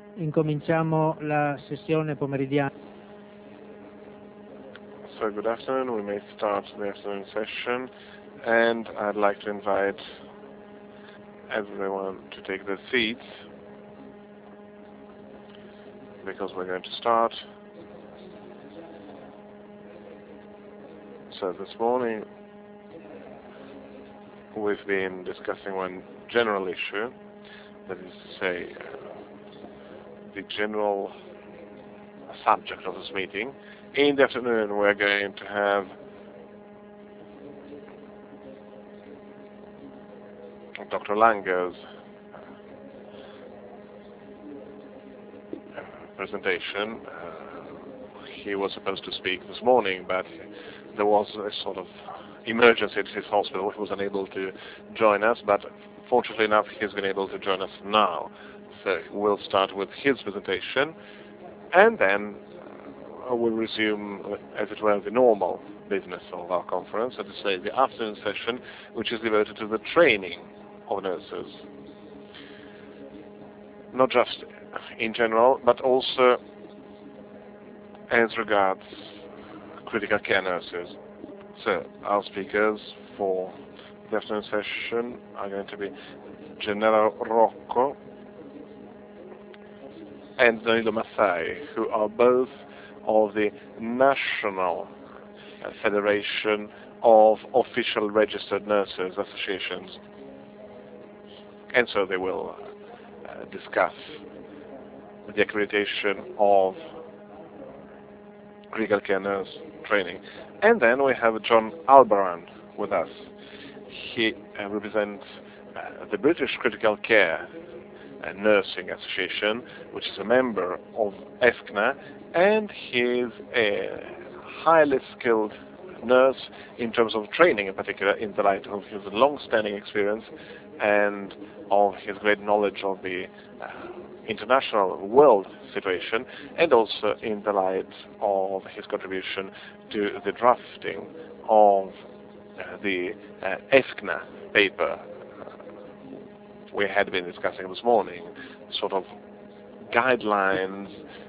Incominciamo la sessione pomeridiana. So good afternoon. We may start the afternoon session, and I'd like to invite everyone to take their seats because we're going to start. So this morning we've been discussing one general issue, that is to say, the general subject of this meeting. In the afternoon we're going to have Dr. Lange's presentation. He was supposed to speak this morning, but there was a sort of emergency at his hospital. He was unable to join us, but fortunately enough he's been able to join us now. So we'll start with his presentation, and then we'll resume, as it were, the normal business of our conference, that is to say, the afternoon session, which is devoted to the training of nurses. Not just in general, but also as regards critical care nurses. So our speakers for the afternoon session are going to be Gennaro Rocco and Danilo Massai, who are both of the National Federation of Official Registered Nurses Associations. And so they will discuss the accreditation of critical care nurse training. And then we have John Albaran with us. He represents the British Critical Care Nursing Association, which is a member of EFCNA, and he is a highly skilled nurse in terms of training, in particular, in the light of his long-standing experience and of his great knowledge of the international world situation, and also in the light of his contribution to the drafting of the EFCNA paper we had been discussing this morning, sort of guidelines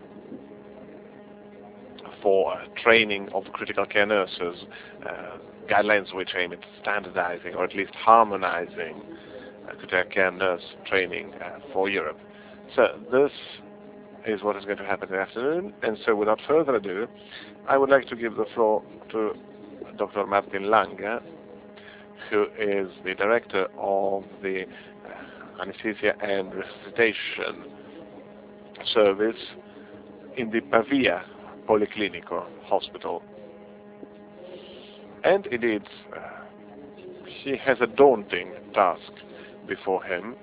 for training of critical care nurses, guidelines which aim at standardizing or at least harmonizing critical care nurse training for Europe. So this is what is going to happen in the afternoon, and so without further ado, I would like to give the floor to Dr. Martin Lange, who is the director of the Anesthesia and Resuscitation Service in the Pavia Policlinico Hospital. And indeed, he has a daunting task before him.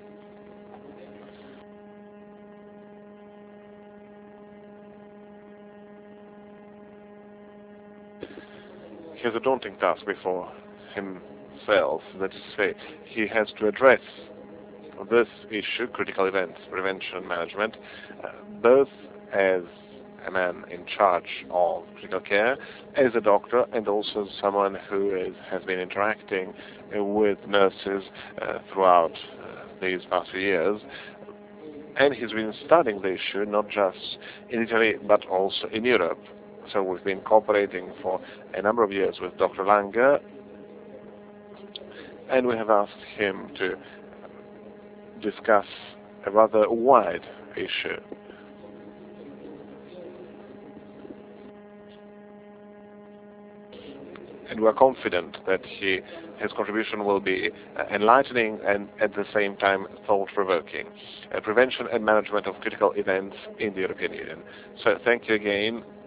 He has a daunting task before himself, that is to say, he has to address this issue, critical events prevention management, both as a man in charge of critical care, as a doctor, and also someone who has been interacting with nurses throughout these past few years. And he's been studying the issue not just in Italy but also in Europe. So we've been cooperating for a number of years with Dr. Lange, and we have asked him to discuss a rather wide issue. And we're confident that his contribution will be enlightening and at the same time thought-provoking. Prevention and management of critical events in the European Union. So thank you again